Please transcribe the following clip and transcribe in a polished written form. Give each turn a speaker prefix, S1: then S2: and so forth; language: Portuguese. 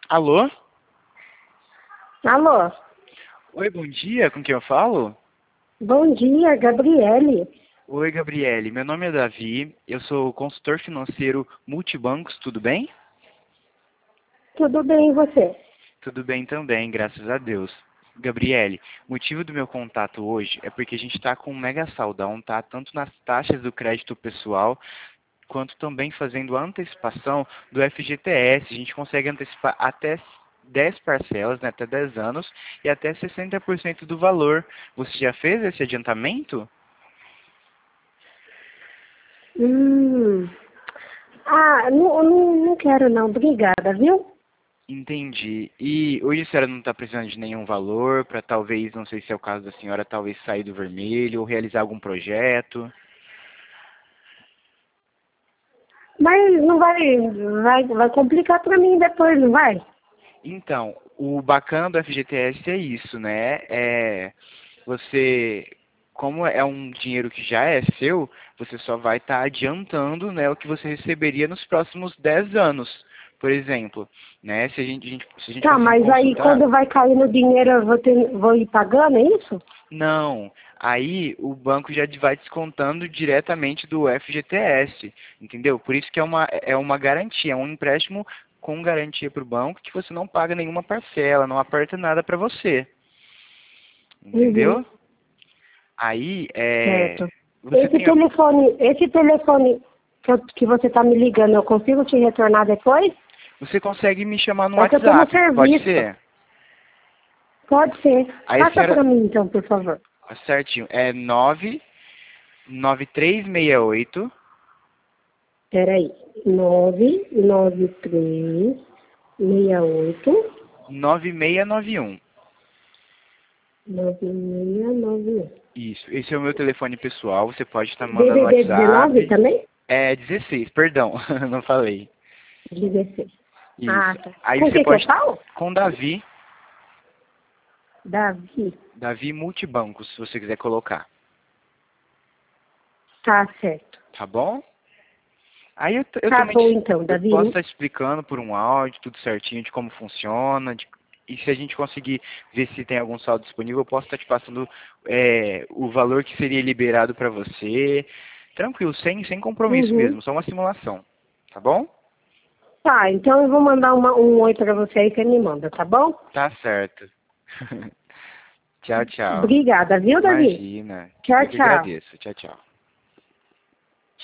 S1: Alô?
S2: Alô?
S1: Oi, bom dia, com quem eu falo?
S2: Bom dia, Gabriele.
S1: Oi, Gabriele, meu nome é Davi, eu sou consultor financeiro multibancos, tudo bem?
S2: Tudo bem e você?
S1: Tudo bem também, graças a Deus. Gabriele, o motivo do meu contato hoje é porque a gente está com um mega saldão, tá? Tanto nas taxas do crédito pessoal, quanto também fazendo a antecipação do FGTS. A gente consegue antecipar até 10 parcelas, né, até 10 anos, e até 60% do valor. Você já fez esse adiantamento?
S2: Hum. Não quero não, obrigada, viu?
S1: Entendi. E hoje a senhora não está precisando de nenhum valor para talvez, não sei se é o caso da senhora, talvez sair do vermelho ou realizar algum projeto?
S2: Mas não vai complicar pra mim depois, não vai?
S1: Então, o bacana do FGTS é isso, né? Você, como é um dinheiro que já é seu, você só vai estar adiantando, né, o que você receberia nos próximos 10 anos, por exemplo, né? Se a gente
S2: Tá,
S1: conseguir
S2: mas aí
S1: consultar,
S2: quando vai cair no dinheiro vou ir pagando, é isso?
S1: não. Aí o banco já vai descontando diretamente do FGTS, entendeu? Por isso que é uma garantia, é um empréstimo com garantia para o banco que você não paga nenhuma parcela, não aperta nada para você,
S2: Uhum,
S1: entendeu? Aí,
S2: certo.
S1: você tem,
S2: Esse telefone que você tá me ligando, eu consigo te retornar depois?
S1: você consegue me chamar no
S2: É que eu tô no
S1: WhatsApp, pode
S2: serviço.
S1: ser?
S2: Pode ser.
S1: Aí a
S2: Passa
S1: senhora,
S2: pra mim então, por favor.
S1: certinho, é 99368
S2: Peraí. 99368
S1: 9691.
S2: 9691.
S1: Isso, esse é o meu telefone pessoal, você pode estar mandando no
S2: DDD 19
S1: WhatsApp.
S2: também?
S1: É 16, perdão, não falei.
S2: 16. Ah,
S1: Isso.
S2: tá.
S1: Aí
S2: Com o
S1: você
S2: que eu
S1: pode,
S2: falo?
S1: com Davi,
S2: Davi.
S1: Davi Multibancos, se você quiser colocar,
S2: Tá certo.
S1: tá bom? Aí eu
S2: Tá
S1: também
S2: bom então,
S1: eu posso
S2: Davi.
S1: estar explicando por um áudio, tudo certinho, de como funciona, e se a gente conseguir ver se tem algum saldo disponível, eu posso estar te passando o valor que seria liberado para você. Tranquilo, sem compromisso
S2: Uhum.
S1: mesmo, só uma simulação, tá bom?
S2: Tá, então eu vou mandar um oi pra você aí que ele me manda, tá bom?
S1: Tá certo. Tchau, tchau.
S2: Obrigada, viu, Davi?
S1: Imagina.
S2: Tchau,
S1: Eu que
S2: tchau.
S1: agradeço. Tchau, tchau.